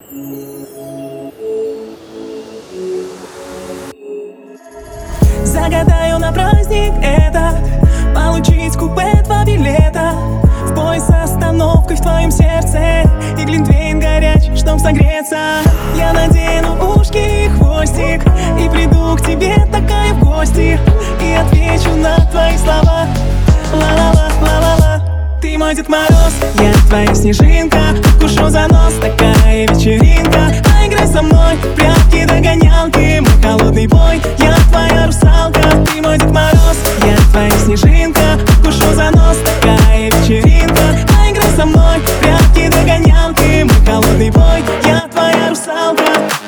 Загадаю на праздник этот получить купе 2 билета в поезд с остановкой в твоем сердце и глинтвейн горячий, чтоб согреться. Я надену ушки и хвостик и приду к тебе такая в гости и отвечу на твои слова. Ла-ла-ла, ла-ла-ла. Ты мой Дед Мороз, я твоя снежинка. Укушу за нос, такая вечеринка. Поиграй со мной, прятки, догонялки, мой холодный бой. Я твоя русалка, ты мой Дед Мороз, я твоя снежинка. Укушу за нос, такая вечеринка. Поиграй со мной, прятки, догонялки, мой холодный бой. Я твоя русалка.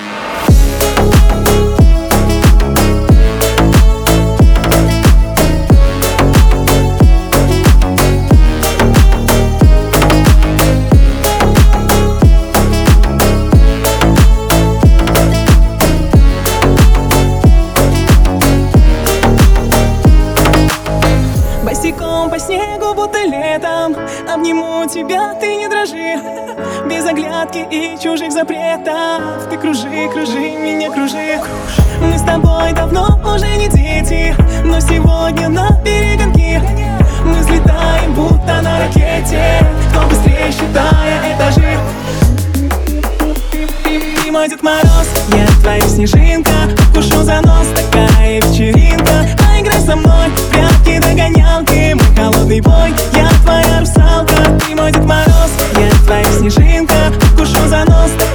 Босиком по снегу, будто летом, обниму тебя, ты не дрожи. Без оглядки и чужих запретов ты кружи, кружи, меня кружи. Мы с тобой давно уже не дети, но сегодня на перегонки мы взлетаем, будто на ракете. Кто быстрее, считая этажи. Ты мой Дед Мороз, я твоя снежинка. Укушу за нос, такая вечеринка. Поиграй со мной, прятки, догонялки, мой холодный бой. Я твоя русалка, ты мой Дед Мороз, я твоя снежинка. Укушу за нос,